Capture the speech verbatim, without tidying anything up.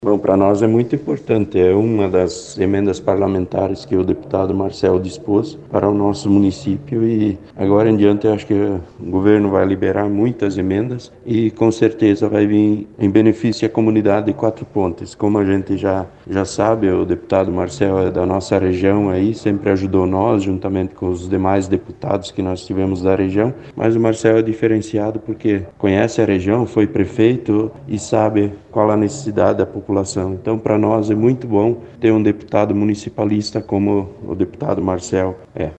Bom, para nós é muito importante, é uma das emendas parlamentares que o deputado Marcel dispôs para o nosso município e agora em diante eu acho que o governo vai liberar muitas emendas e com certeza vai vir em benefício à comunidade de Quatro Pontes. Como a gente já, já sabe, o deputado Marcel é da nossa região aí, sempre ajudou nós, juntamente com os demais deputados que nós tivemos da região, mas o Marcel é diferenciado porque conhece a região, foi prefeito e sabe qual a necessidade da população. Então, para nós é muito bom ter um deputado municipalista como o deputado Marcel é.